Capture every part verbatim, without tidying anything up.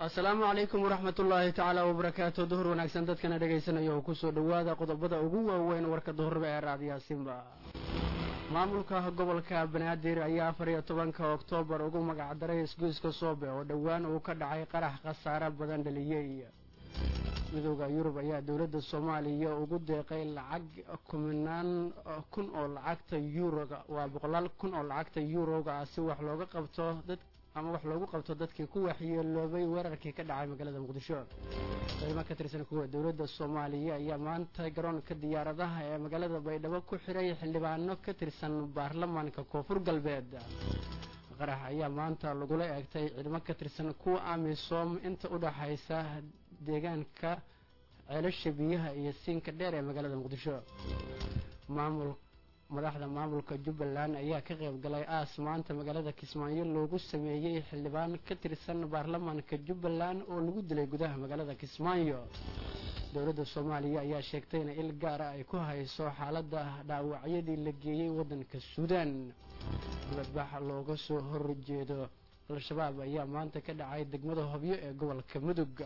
السلام عليكم ورحمة الله تعالى وبركاته. ظهر ونكسن dadkana dhageysanayo ku soo dhawaada qodobada ugu waaweyn warka duhurba ee raadiyo Simba. Maamulka gobolka Banaadir ayaa afar iyo tobanka Oktoobar ugu magac daray isgoyska Soobe oo dhawaan uu ka dhacay qarax khasaare badan dhaliyay. Midowga Yurub ayaa dawladda Soomaaliya ugu deeqay lacag kumanaan kun oo lacagta Euro-ga waa boqolaal kun oo lacagta Euro-ga si wax looga qabto dad ama wax loogu qabto dadkii ku waxyeeloobay weerarkii ka dhacay magaalada Muqdisho. Ciidamo ka tirsan kuwa dawladda Soomaaliya ayaa maanta garoonka diyaaradaha ee magaalada Baydhabo ku xiray xildhibaano ka tirsan baarlamaanka Koonfur Galbeed. qarax ayaa maanta lagu la eegtay ciidamo ka tirsan kuwa AMISOM inta u dhaxaysa deegaanka ceelasha biyaha iyo siinka dheer ee magaalada Muqdisho. Maamul madaxda maamulka Jubbaland ayaa ka qayb galay aas maanta magaalada Kismaayo loogu sameeyay xildhibaan ka tirsan baarlamaanka Jubbaland oo lagu dilay gudaha magaalada Kismaayo. dawladda Soomaaliya ayaa sheegtay in il gaar ah ay ku hayso xaaladda dhaawacyadii la geeyay wadanka Suudaan. dibadbax looga soo horjeedo al-shabaab ayaa maanta ka dhacay degmada Hobyo ee gobolka Mudug.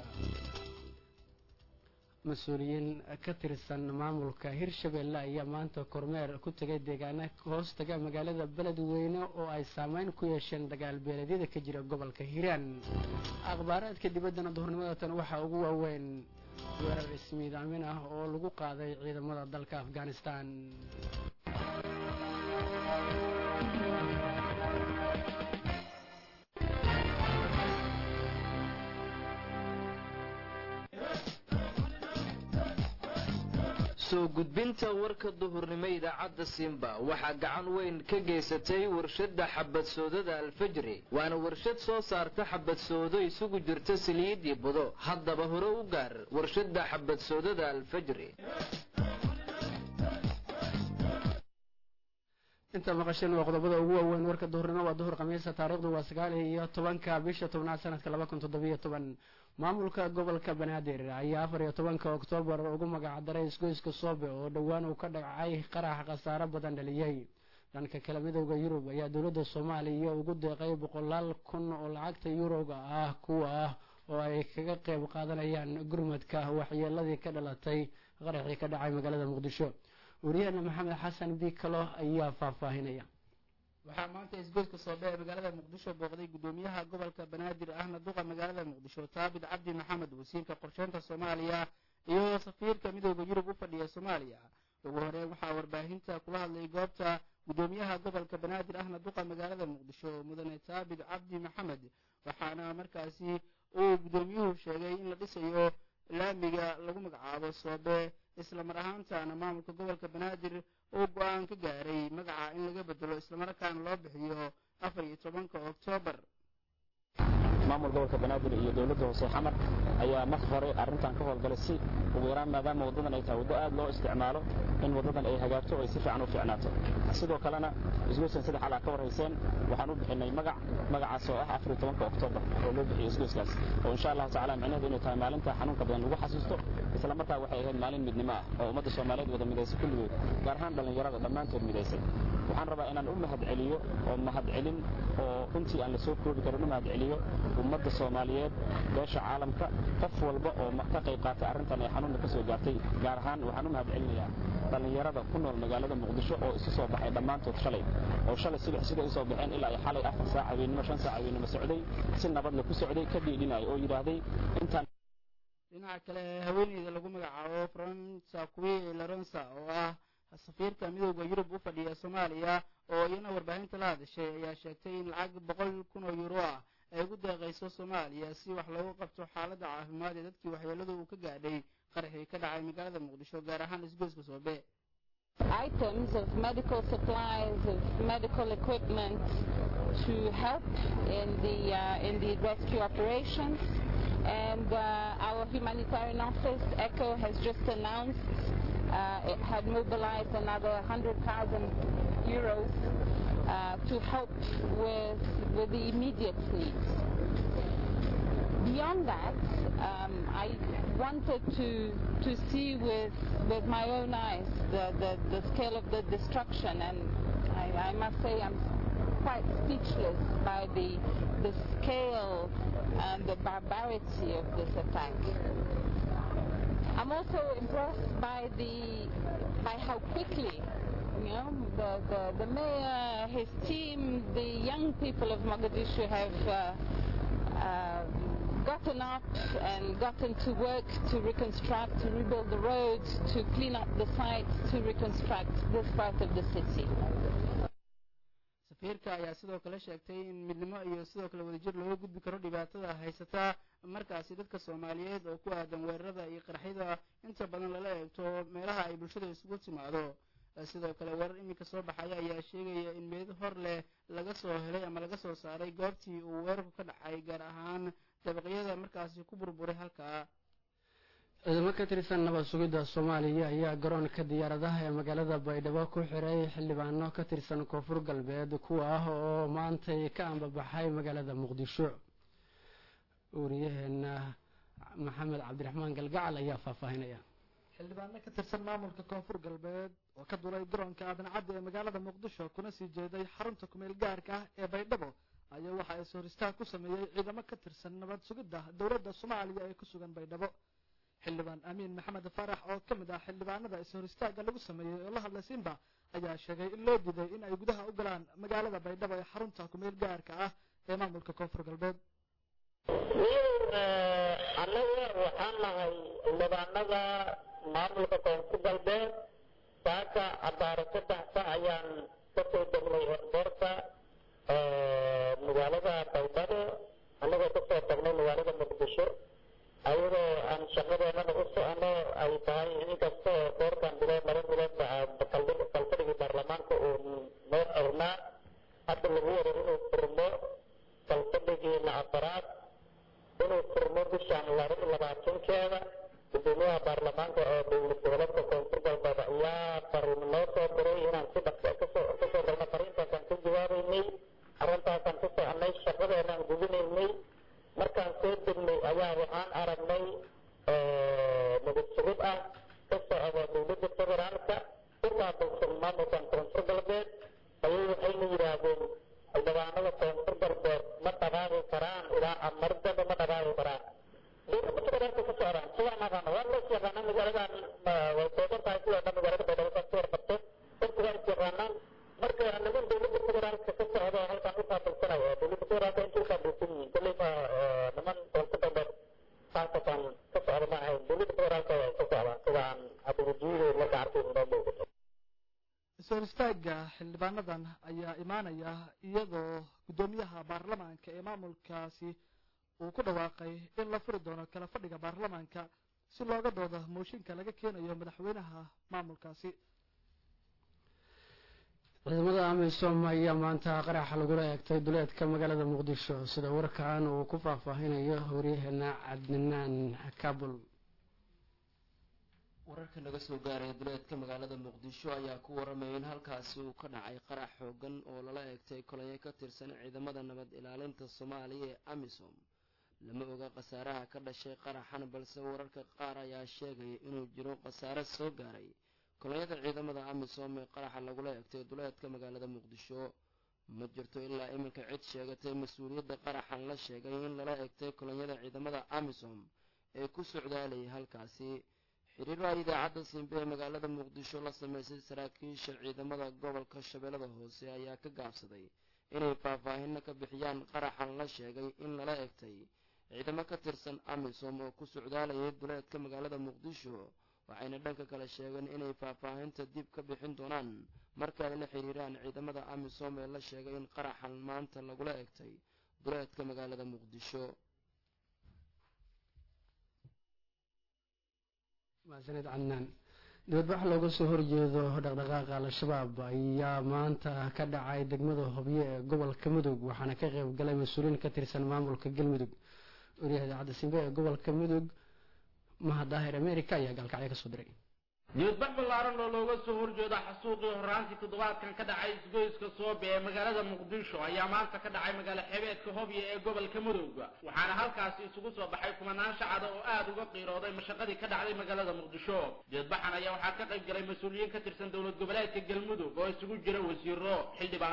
mas'uuliyiin ka tirsan maamulka Hirshabeelle ayaa maanta kormeer ku tagay deegaano hoos taga magaalada Beledweyne oo ay saameyn ku yeesheen dagaal beeleedyada ka jira gobolka Hiiraan. akhbaaraadka dibaddana duhurnimada tan waxa ugu waaweyn weerar ismiidaamin ah oo lagu qaaday ciidamada dalka Afghanistan. soo gudbinta warka duhurnimo idaacadda Simba waxa gacan weyn ka geysatay warshada xabad soodada Al-Fajri waana warshad soo saarta xabad soodo isugu jirta saliid iyo budo haddaba hore u gaar warshada xabad soodada Al-Fajri. inta maqasheen waa qodobada ugu waaweyn warka duhurnimo waa duhur Khamiisa taariikhdu waa sagaal iyo tobanka bisha tobnaad sanadka laba kun toddoba iyo toban. maamulka gobolka Banaadir ayaa afar iyo tobanka Oktoobar ugu magac daray isgoyska Soobe oo dhawaan uu ka dhacay qarax khasaare badan dhaliyay. dhanka kale midowga Yurub ayaa dawladda Soomaaliya ugu deeqay boqolaal kun oo lacagta Euro-ga ah kuwa ah oo ay kaga qayb qaadanayaan gurmadka waxyeeladii ka dhalatay qaraxii ka dhacay magaalada Muqdisho. wariyahana Maxamed Xasan Bikalo ayaa faahfaahinaya. waxaa maanta isgoyska Soobe ee magaalada Muqdisho booqday gudoomiyaha gobolka Banaadir ahna duqa magaalada Muqdisho Taabid Cabdi Maxamed wasiirka qorsheynta Soomaaliya iyo safiirka midowga Yurub u fadhiya Soomaaliya. ugu horeyn waxaa warbaahinta kula hadlay goobta gudoomiyaha gobolka Banaadir ahna duqa magaalada Muqdisho mudane Taabid Cabdi Maxamed waxaana markaasi uu gudoomiyuhu sheegay in la dhisayo laamiga lagu magacaabo Soobe isla mar ahaantaana maamulka gobolka Banaadir oo go'aan ka gaaray magaca in laga bedelo isla markaana loo bixiyo afar iyo tobanka Oktoobar. maamul gobolka Banaadir iyo dawladda hoose xamar ayaa marka hore arrintan ka howlgalay si ugu yaraan maadaama wadadan ay tahay waddo aad loo isticmaalo in wadadan ay hagaagto oo ay si fiican u fiicnaato. sidoo kalena isgoyskan saddex xal ka warhaysan waxaan u bixinay magac magacaas oo ah afar iyo tobanka Oktoobar oo loo bixiyo isgoyskaas oo insha Allah tacaala macnaheedu inay tahay maalinta xanuunka badan lagu xasuusto isla markaa waxay ahayd maalin midnimo ah oo ummadda Soomaaliyeed wada midaysan kulligood gaar ahaan dhalinyarada dhammaantood midaysan. waxaan rabaa inaan u mahad celiyo oo mahad celin oo runtii aan la soo koobi karin u mahad celiyo ummadda Soomaaliyeed beesha caalamka qof walba oo ka qayb qaatay arrintan ay xanuunka ka soo gaartay gaar ahaan waxaan u mahad celinayaa dhalinyarada ku nool magaalada Muqdisho oo isu soo baxay dhammaantood shalay oo shalay subax sida ay soo baxeen ilaa ay xalay afar saac habeenimo shan saac habeenimo socday si nabad la ku socday ka dhiidhinay oo yiraahdey intaan dhinaca kale haweeneyda lagu magacaabo Francois Laronsa oo ah safiirka midowga Yurub u fadhiya Soomaaliya oo iyana warbaahinta la hadashay ayaa sheegtay in lacag boqol kun oo euro ah ay ugu deeqayso Soomaaliya si wax loogu qabto xaaladda caafimaad ee dadkii waxyeeladu uu ka gaadhay qaraxii ka dhacay magaalada Muqdisho gaar ahaan isgoyska Soobe. items of medical supplies, of medical equipment to help in the uh, in the rescue operations. And uh, our humanitarian office, ECHO, has just announced uh, it had mobilized another one hundred thousand euros uh, to help with with the immediate needs. Beyond that, um, I wanted to to see with with my own eyes the, the, the scale of the destruction, and I, I must say I'm quite speechless by the, the scale and the barbarity of this attack. I'm also impressed by the by how quickly, you know, the, the, the mayor, his team, the young people of Mogadishu have uh, uh, gotten up and gotten to work to reconstruct, to rebuild the roads, to clean up the sites, to reconstruct this part of the city. safiirka ayaa sidoo kale sheegtay in midnimo iyo sidoo kale wadajir looga gudbi karo dhibaatada haysata markaasi dadka Soomaaliyeed oo ku aadan weerarada iyo qarxida inta badan lala eegto meelaha ay bulshada isugu timaado. sidoo kale warar iminka soo baxaya ayaa sheegaya in meed hor leh laga soo helay ama laga soo saaray goobtii uu weerarku ka dhacay gaar ahaan dabaqyada markaasi ku burburay halkaa. ciidamo ka tirsan nabad sugidda Soomaaliya ayaa garoonka diyaaradaha ee magaalada Baydhabo ku xiray xildhibaano ka tirsan Koonfur Galbeed kuwa ah oo maanta ka ambabaxay magaalada Muqdisho. Wariyaheena Maxamed Cabdiraxmaan Galgacal ayaa faahfaahinaya. xildhibaano ka tirsan maamulka Koonfur Galbeed oo ka duulay garoonka Aadan Cabdi ee magaalada Muqdisho kuna sii jeeday xarunta kumeel gaarka ah ee Baydhabo ayaa waxa ay soo ristaa ku sameeyay ciidamo ka tirsan nabad sugidda dawladda Soomaaliya ee ku sugan Baydhabo. xildhibaan Amiin Maxamed Farax oo ka mid ah xildhibaanada soo ristaaga lagu sameeyay oo la hadlay Simba ayaa sheegay in loo diiday in ay gudaha u galaan magaalada Baydhabo ee xarunta kumeel gaarka ah ee maamulka Koonfur Galbeed. anaga waxaan nahay xildhibaanada maamulka Koonfur Galbeed saaka abaar saddex saac ayaan ka soo degnay airportka magaalada Baydhabo anagoo ka soo tagnay magaalada Muqdisho ayadoo aan shaqadeennana u socono ay tahay inkastoo doorkan bilood laba bilood kalfadhigii baarlamaanka uu noo xirnaa hadda lagu wado inuu furmo kalfadhigiina afaraad inuu furmo bishan laba iyo labaatankeeda gudoomiyaha baarlamaanka oo dowlad goboleedka Koonfur Galbeed ayaa fariin noo soo diray inaan si dhaqso kasoo kasoo galno fariintaasaan ka jawaabaynay arrintaasaan ka soconay shaqadeenaan gudinaynay markaan soo degnay ayaa waxaan aragnay nabad sugid ah ka socda dowladda federaalka ku qaabilsan maamulkan Koonfur Galbeed ayay waxayna yidhaahdeen xildhibaanada Koonfur Galbeed ma dhaqaaqi karaan ilaa amardaba ma dhaqaaqi karaan dowladda federaalka ka socdaan sidaan aqaano waa loo yaqaanaa magaaladan way toogan tahay sidoo dhan magaalada Baydhabo ka soo qabto dadku waa isyaaqaanaan marka anagu dowladda federaalka ka socda halkaan u qaabilsanaya dowladda federaalka intuu qaabilsan yihiin koleyba niman Koonfur Galbeed saasatan ka socda ma ahayn dowladda federaalka waa ka socdaan sidaan abuujiido marka arkiin noo muuqato. soo ristaaga xildhibaanadan ayaa imaanaya iyadoo gudoomiyaha baarlamaanka ee maamulkaasi uu ku dhawaaqay in la furi doono kala fadhiga baarlamaanka si looga doodo mooshinka laga keenayo madaxweynaha maamulkaasi. ciidamada amisom ayaa maanta qaraxa lagula eegtay duleedka magaalada Muqdisho sida warkaan uu ku faahfaahinayo wariyaheena Cadnaan Kabul. wararka naga soo gaaray duleedka magaalada Muqdisho ayaa ku waramay in halkaasi uu ka dhacay qarax xoogan oo lala eegtay kolonyo ka tirsan ciidamada nabad ilaalinta Soomaaliya ee Amisom. lama oga khasaaraha ka dhashay qaraxan balse wararka qaar ayaa sheegay inuu jiro khasaare soo gaaray kolonyada ciidamada Amisom ee qaraxa lagula eegtay duleedka magaalada Muqdisho. ma jirto ilaa iminka cid sheegatay mas'uuliyadda qaraxan la sheegay in lala eegtay kolonyada ciidamada Amisom ee ku socdaalay halkaasi. xiriirada idaacadda Simba ee magaalada Muqdisho la sameysay saraakiisha ciidamada gobolka Shabeellada Hoose ayaa ka gaabsaday inay faahfaahin ka bixiyaan qaraxan la sheegay in lala eegtay ciidamo ka tirsan Amisom oo ku socdaalay duleedka magaalada Muqdisho. waxayna dhanka kale sheegeen inay faahfaahinta dib ka bixin doonaan marka ay la xiriiraan ciidamada Amisom ee la sheegay in qaraxan maanta lagula eegtay duleedka magaalada Muqdisho. maasanid Cadnaan. dibadbax looga soo horjeedo dhaqdhaqaaqa al-shabaab ayaa maanta ka dhacay degmada Hobyo ee gobolka Mudug waxaana ka qayb galay mas'uuliyiin ka tirsan maamulka Galmudug. wariyaha idaacadda Simba ee gobolka Mudug Mahadahir America ayaa galkacyo ka soo diray. dibadbax ballaaran oo looga soo horjeedo xasuuqii horraantii toddobaadkan ka dhacay isgoyska Soobe ee magaalada Muqdisho ayaa maanta ka dhacay magaalo xebeedka Hobyo ee gobolka Mudug waxaana halkaasi isugu soo baxay kumanaan shacab oo aad uga qiirooday mashaqadii ka dhacday magaalada Muqdisho. dibadbaxan ayaa waxaa ka qayb galay mas'uuliyiin ka tirsan dowlad goboleedka Galmudug oo isugu jira wasiiro, xildhibaano,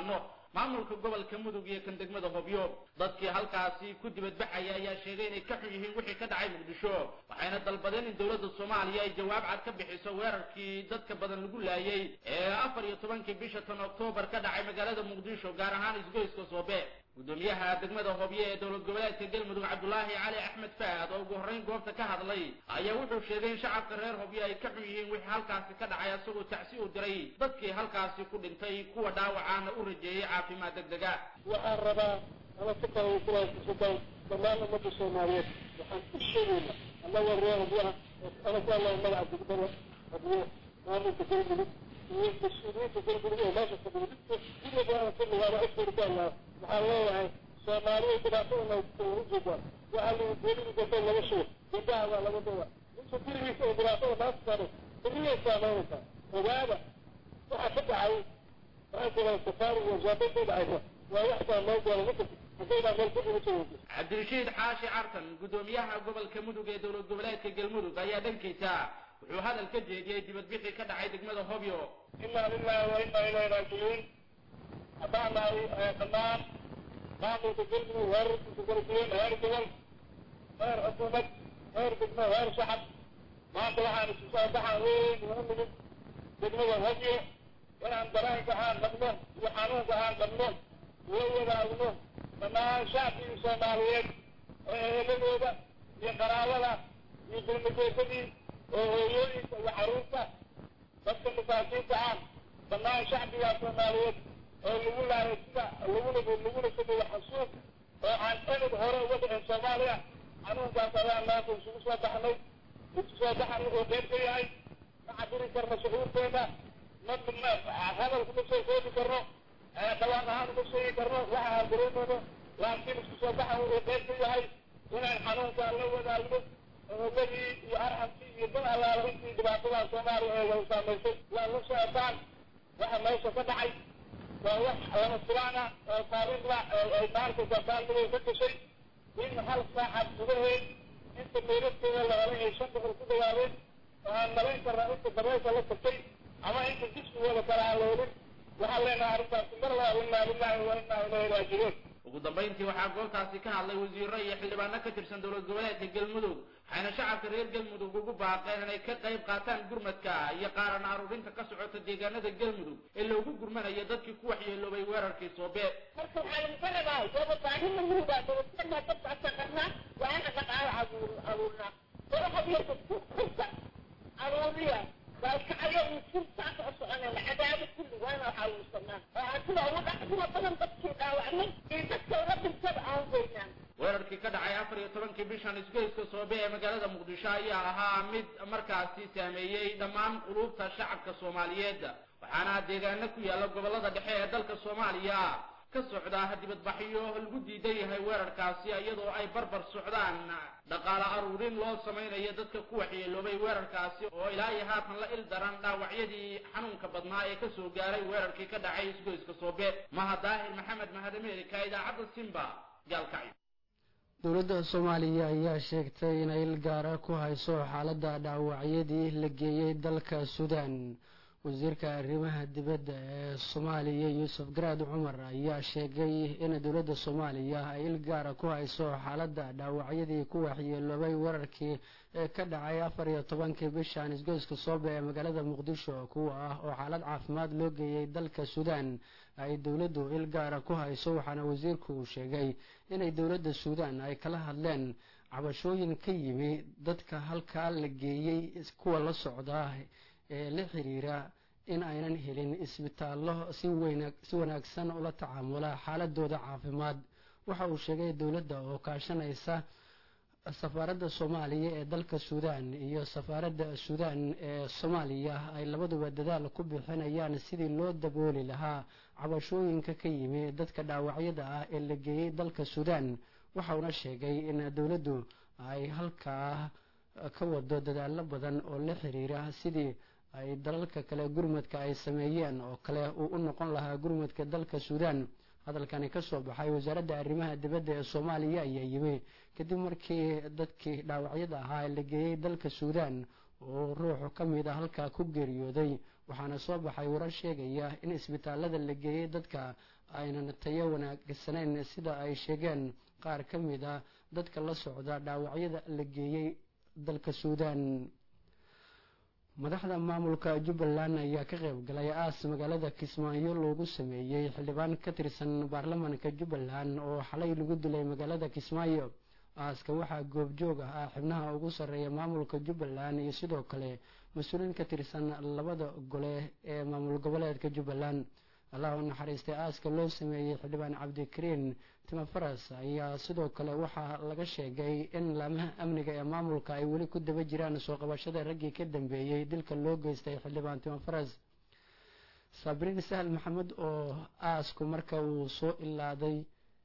maamulka gobolka mudug iyo kan degmada hobyo dadkii halkaasi ku dibadbaxaya ayaa sheegay inay ka xun yihiin wixii ka dhacay muqdisho waxayna dalbadeen in dowladda soomaaliya ay jawaab cad ka bixiso weerarkii dadka badan lagu laayay ee afar iyo tobankii bisha tan oktoobar ka dhacay magaalada muqdisho gaar ahaan isgoyska soobe gudoomiyaha degmada hobyo ee dowlad goboleedka galmudug cabdulaahi cali axmed faad oo ugu horreyn goobta ka hadlay ayaa wuxuu sheegay in shacabka reer hobyo ay ka xun yihiin wixii halkaasi ka dhacay isagoo tacsi u diray dadkii halkaasi ku dhintay kuwa dhaawacaana u rajeeyey caafimaad degdega waxaan rabaa ama si kale uu kulaasusuday dhammaan ummadda soomaaliyeed waxaan ku sheegayna annaga reer hobyaha ana ku allaha magaca degmada hobyo maamulka galmudug iyo mas-uuliyiinta galmudug oo meesha fadhiidinta gurigaana kulligaana afurgaala waxaan leeyahay soomaaliya dhibaatadana ujeedaan waxaa lagu geelidi gabdho laba shay gabdhaha waa laga dawa inta gurigiisa oo dhibaatada maanta saaray berriyay saameynaysaa ogaada waxa ka dhacay waxaa jira safaari iyo jaabada dhacaysa waa wax saameyn doona marka haddaydaa meel ku dhibi jiraysa cabdirashiid xaashi cartan gudoomiyaha gobolka mudug ee dowlad goboleedka galmudug ayaa dhankiisa wuxuu hadal ka jeediyey dibadbixii ka dhacay degmada hobyo inaa lillahi wa inaa ilayhi raajicuun haddaan nahay dhammaan maamulka galmudug weerarkiisa kala duwan heer gobol heer xukuumad heer degmo heer shacab maanta waxaan isu soo baxaan weyn ugu nimid degmada hobyo inaan dareenka aan qabno iyo xanuunka aan qabno la wadaagno dhammaan shacbigii soomaaliyeed oo eheladooda iyo qaraabada iyo dulmajeesadii oo hooyooyinka iyo xaruurta dadka masaakiinta ah dhammaan shacbigaa soomaaliyeed oo lagu laayay sida laguna laguna sameeyo xasuuq oo aan enid hore uga dhicin soomaaliya xanuunkaas ayaan maanta isugu soo baxnay isu soo baxan wuxuu qeyb ka yahay ma cabiri karno shucuurteena ma hadal kuma soo koobi karno dhawaaq ahaan uma sheegi karno waxa aan dareemayno laakiin isku soo baxan wuxuu qeyb ka yahay inaan xanuunkaa la wadaagno ogadii iyo arxamkii iyo dad allaala intii dhibaatada soomaaliya ee way saamaysay waa la socotaan waxa meesha ka dhacay waa wax lama filaan ah oo taariikhda ay maarkaysa baalmadow ka gashay in hal saacad gudaheed inta meydadkeeda la helay ay shan boqol ku dhawaadeen oo aan malayn karnaa inta dabeesha la tagtay ama inta jismigooda kale aan la helin waxaan leenahay arrintaasi mar laa inaa lillahi wa inaa ilayhi raajicuun ugu dambayntii waxaa goobtaasi ka hadlay wasiiro iyo xildhibaano ka tirsan dowlad goboleedka galmudug waxayna shacabka reer galmudug ugu baaqeen inay ka qayb qaataan gurmadka iyo qaaran aruurinta ka socota deegaanada galmudug ee loogu gurmanayo dadkii ku waxyeeloobay weerarkii soobe marka waxaa lagu rabaa dooba baahina muhiba dowladnima dadkaasa qarnaa waa ina dhaqaalo abuur abuurnaa doobahabyarka kurta aruuriya baalkacyo sirtaas oo soconayna cadaabo kulli waa ina waxaa uursanaa oo sida ugu dhacduma badan dadkii dhaawacmay iyo dadka uga dhintaba aan weynaan weerarkii ka dhacay afar iyo tobankii bishan isgoyska soobe ee magaalada muqdisho ayaa ahaa mid markaasi saameeyey dhammaan quluubta shacabka soomaaliyeed waxaana deegaano ku yaala gobolada dhexe ee dalka soomaaliya ka socda dibadbaxyo lagu diidan yahay weerarkaasi iyadoo ay barbar socdaan dhaqaale aruurin loo samaynayo dadka ku waxyeeloobay weerarkaasi oo ilaa iyo haatan la il daran dhaawacyadii xanuunka badnaa ee ka soo gaaray weerarkii ka dhacay isgoyska soobe maha daahir maxamed mahad ameerika idaacadda simba gaalkacyo dowladda soomaaliya ayaa sheegtay inay il gaara ku hayso xaaladda dhaawacyadii la geeyey dalka suudaan wasiirka arrimaha dibadda ee soomaaliya yuusuf garaad cumar ayaa sheegay in dowladda soomaaliya ay il gaara ku hayso xaaladda dhaawacyadii ku waxyeeloobay weerarkii ee ka dhacay afar iyo tobankii bishan isgoyska soobe ee magaalada muqdisho kuwa ah oo xaalad caafimaad loo geeyey dalka suudaan ay dowladdu il gaara ku hayso waxaana wasiirku uu sheegay inay dowladda suudaan ay kala hadleen cabashooyin ka yimi dadka halkaa la geeyey kuwa la socda ee la xiriira in aynan helin isbitaallo si weyn si wanaagsan ula tacaamula xaaladooda caafimaad waxa uu sheegay dowladda oo kaashanaysa safaaradda soomaaliya ee dalka suudaan iyo safaaradda suudaan ee soomaaliya ay labaduba dadaal ku bixinayaan sidii loo dabooli lahaa cabashooyinka ka yimi dadka dhaawacyada ah ee la geeyey dalka suudaan waxauna sheegay in dowladdu ay halkaa ka wado dadaallo badan oo la xiriira sidii ay dalalka kale gurmadka ay sameeyeen oo kale uu u noqon lahaa gurmadka dalka suudaan hadalkani ka soo baxay wasaaradda arrimaha dibadda ee soomaaliya ayaa yimi kadib markii dadkii dhaawacyada ahaa la geeyey dalka suudaan oo ruuxu ka mid ah halkaa ku geeriyooday waxaana soo baxay warar sheegaya in isbitaalada la geeyey dadka aynan tayo wanaagsanayn sida ay sheegeen qaar ka mid ah dadka la socda dhaawacyada la geeyey dalka suudaan. madaxda maamulka jubbaland ayaa ka qayb galay aas magaalada kismaayo loogu sameeyey xildhibaan ka tirsan baarlamaanka jubbaland oo xalay lagu dilay magaalada kismaayo. aaska waxaa goobjoog ah xubnaha ugu sarreeya maamulka jubbaland iyo sidoo kale mas-uuliin ka tirsan labada gole ee maamul goboleedka jubbaland. allah u naxariistay aaska loo sameeyey xildhibaan cabdikariin timafaras ayaa sidoo kale waxaa laga sheegay in laamaha amniga ee maamulka ay weli ku daba jiraan soo qabashada raggii ka dambeeyey dilka loo geystay xildhibaan timafaras. sabriin sahal maxamed oo aasku marka uu soo ilaaday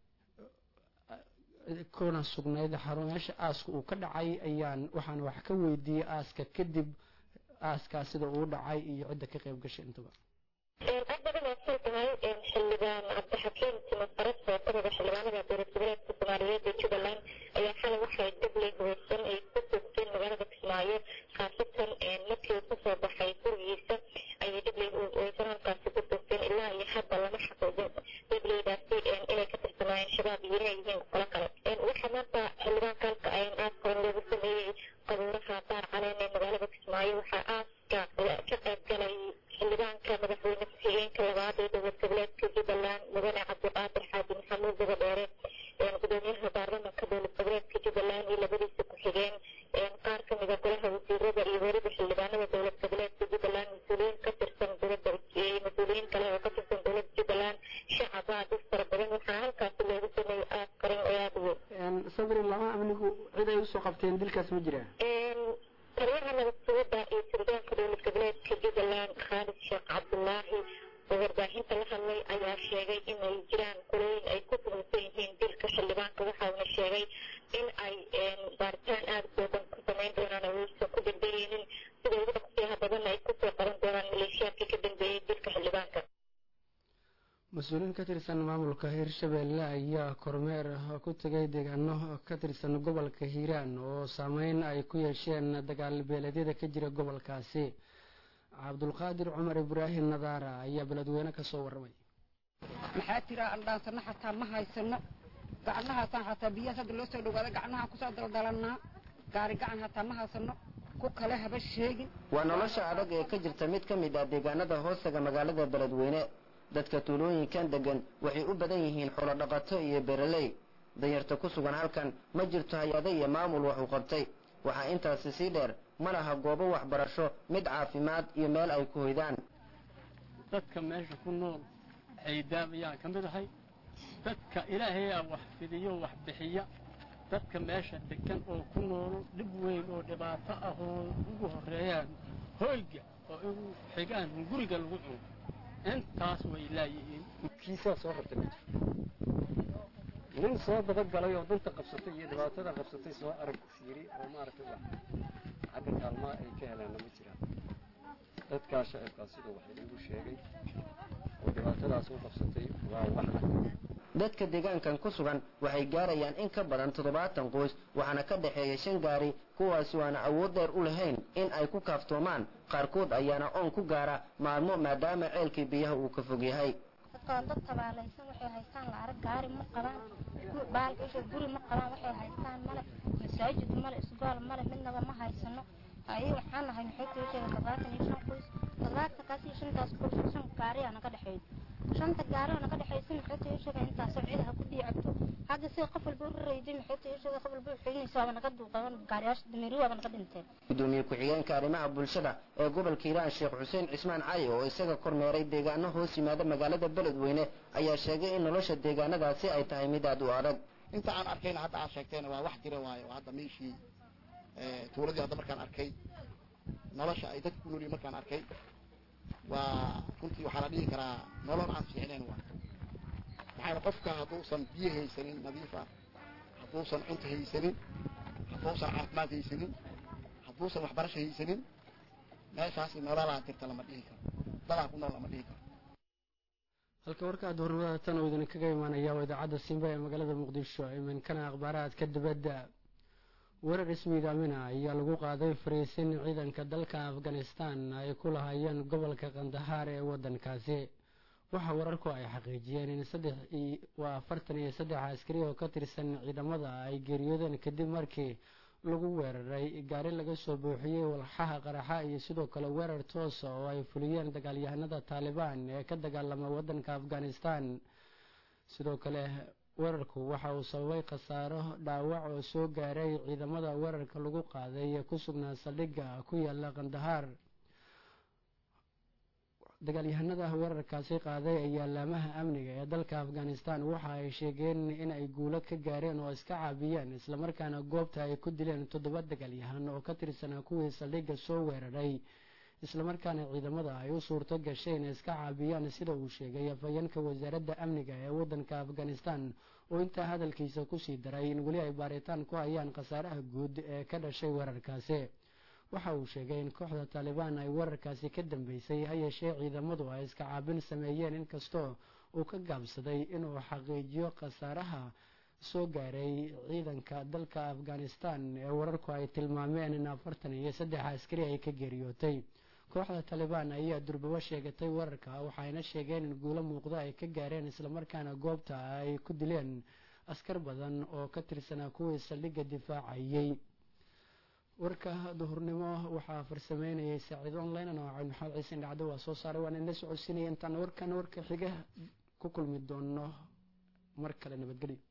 kuna sugnayd xarumayaasha aaska uu ka dhacay ayaan waxaan wax ka weydiiyey aaska kadib aaskaa sida uu dhacay iyo cidda ka qayb gashay intaba. aad badan oo soo tahay xildhibaan cabdixakiin timafaras oo ka mid ah xildhibaanada dowlad goboleedka soomaaliyeed ee jubbaland ayaa xalay waxay dabley hoosan ay ku toogteen magaalada kismaayo khaasatan markii uu kasoo baxay gurigiisa ayay dabley hoosan halkaasi ku toogteen ilaa iyo hadda lama xaqiijin dableydaasi inay ka tirsanaayeen shabaab iyo inay yihiin qolo kale. waxaa maanta xildhibaanka halka ayan aaska hore loogu sameeyey qabuuraha daar caleen ee magaalada kismaayo waxaa aaska ka qayb galay xildhibaanka madaxweyne ku-xigeenka labaad ee dowlad goboleedka jubbaland mudane cabdiqaadir xaaji maxamuud dabadheere gudoomiyaha baarlamaanka dowlad goboleedka jubbaland iyo labadiisa ku-xigeen qaar ka mid a golaha wasiirada iyo weliba xildhibaanada dowlad goboleedka jubbaland mas-uuliyiin ka tirsan dowladda mas-uuliyiin kale oo ka tirsan dowladda jubbaland shacab aad u fara badan waxaa halkaasi loogu sameeyey aas qaran oo aada u weyn. sabri lama amnigu cid ay usoo qabteen dilkaas ma jiraa? taliyaha nabad sugidda iyo sirdoonka dowlad goboleedka jubbaland khaalid sheekh cabdulaahi oo warbaahinta la hadlay ayaa sheegay inay jiraan kulooyin ay ku tuhunsan yihiin dilka xildhibaanka waxauna sheegay in ay baaritaan aada kooban ku samayn doonaan oo aysan ku dambeeyeynin sida ugu dhaqsiyaha badan ay kusoo qaban doonaan maleeshiyaadkii ka dambeeyey dilka xildhibaanka. mas-uuliin ka tirsan maamulka hirshabeelle ayaa kormeer ku tegay deegaano ka tirsan gobolka hiiraan oo saameyn ay ku yeesheen dagaal beeleedyada ka jira gobolkaasi. cabdulqaadir cumar ibraahim nadaara ayaa beledweyne ka soo warramay. maxaa tira aan dhaansano xataa ma haysano gacnahaasaan xataa biyahaas hadda loo soo dhawaada gacnahaan kusoo daldalannaa gaari gacan hataa ma haysano ku kale haba sheegin. waa nolosha adag ee ka jirta mid ka mid ah deegaanada hoostaga magaalada beledweyne. dadka tuulooyinkan degan waxay u badan yihiin xoolo dhaqato iyo beeraley. danyarta ku sugan halkan ma jirto hay-ado iyo maamul wax u qabtay. waxaa intaasi sii dheer ma laha goobo waxbarasho mid caafimaad iyo meel ay ku hoydaan. dadka meesha ku nool xaydaam ayaan ka mid ahay. dadka ilaahayaa wax fidiyo wax bixiya. dadka meesha degan oo ku nool dhib weyn oo dhibaato ah oo ugu horeeyaan hoyga oo ugu xigaan guriga lagu cuno intaas way laayihiin. kiisaa soo rabtay ma jiro nin soo dabagalay oo danta qabsatay iyo dhibaatada qabsatay soo arag fiiri oo maaragtay wax xagga kaalmaa ay ka helaan ma jiraan. dadkaa shacabkaas siduu wax igu sheegay oo dhibaatadaas u qabsatay waa wax dadka deegaankan ku sugan waxay gaarayaan in ka badan toddobaatan qoys waxaana ka dhexeeya shan gaari kuwaasi waana awood dheer u lahayn in ay ku kaaftoomaan. qaarkood ayaana oon ku gaara maalmo maadaama ceelkii biyaha uu ka fog yahay. dadkaan dad tabaalaysan waxay haystaan lacag gaari ma qabaan baalka isha guri ma qabaan waxay haystaan male masaajid male isgool male midnaba ma haysano. ayay waxaan nahay maxay ku sheegay toddobaatan iyo shan qoys toddobaatan kaas iyo shantaas qoys shan gaari ana ka dhexeeyo shanta gaari ana ka dhexeeyay maxay ku sheegay intaas oo ciidaha ku diicabto hadda si qof walba u reeyay maxay ku sheegay qof walba xigniisa wana ka duuqaban gaariyaasha dameeriyo wana ka dhinteen. gudoomiye ku-xigeenka arrimaha bulshada ee gobolka hiiraan sheekh xuseen cismaan cali oo isaga kormeeray deegaano hoos yimaada magaalada beledweyne ayaa sheegay in nolosha deegaanadaasi ay tahay mid aad u adag. inta aan arkayna hadda aad sheegteen waa wax jira waayo hadda meeshii tuuladii hadda markaan arkay nolosha ay dadku ku noolyihiin markaan arkay waa runtii waxaa la dhihi karaa nolol aan fiicnayn waa maxayna qofka hadduusan biyo haysanin nadiif ah hadduusan cunto haysanin hadduusan caafimaad haysanin hadduusan waxbarasho haysanin meeshaasi nololaa jirta lama dhihi karo dadaa ku nool lama dhihi karo. halka warka duhurnimada tan oo idin kaga imaanaya waa idaacadda Simba ee magaalada Muqdisho iminkana akhbaaraadka dibadda. weerar ismiidaamina ayaa lagu qaaday fariisin ciidanka dalka afghanistan ay ku lahaayeen gobolka qandahaar ee waddankaasi. waxaa wararku ay xaqiijiyeen in saddex waa afartan iyo saddex askari oo ka tirsan ciidamada ay geeriyoodeen kadib markii lagu weeraray gaari laga soo buuxiyey walxaha qaraxa iyo sidoo kale weerar toosa oo ay fuliyeen dagaalyahanada taalibaan ee ka dagaalama waddanka afghanistan. sidoo kale weerarku waxa uu sababay khasaaro dhaawac oo soo gaaray ciidamada weerarka lagu qaaday ee ku sugnaa saldhigga ku yaala qandahaar. dagaalyahanada weerarkaasi qaaday ayaa laamaha amniga ee dalka afghanistan waxa ay sheegeen in ay guulo ka gaareen oo iska caabiyeen islamarkaana goobta ay ku dileen toddoba dagaalyahan oo ka tirsanaa kuwii saldhigga soo weeraray islamarkaana ciidamada ay u suurto gashay inay iska caabiyaan sida uu sheegay afhayeenka wasaaradda amniga ee waddanka afghanistan oo intaa hadalkiisa kusii daray in weli ay baaritaan ku hayaan khasaaraha guud ee ka dhashay weerarkaasi. waxa uu sheegay in kooxda taalibaan ay weerarkaasi ka dambeysay ha yeeshee ciidamadu ay iska caabin sameeyeen inkastoo uu ka gaabsaday inuu xaqiijiyo khasaaraha soo gaaray ciidanka dalka afghanistan ee wararku ay tilmaameen in afartan iyo saddex askari ay ka geeriyootay. kooxda taalibaan ayaa durbabo sheegatay weerarka waxayna sheegeen in guulo muuqda ay ka gaareen islamarkaana goobta ay ku dileen askar badan oo ka tirsanaa kuwii saldhigga difaacayay. warka duhurnimo waxaa farsameynayay saaciid online nooca maxamed ciise dhacdo waa soo saaray waan idin la socodsiinaya intaan warkan warka xiga ku kulmi doono mar kale nabadgelyo.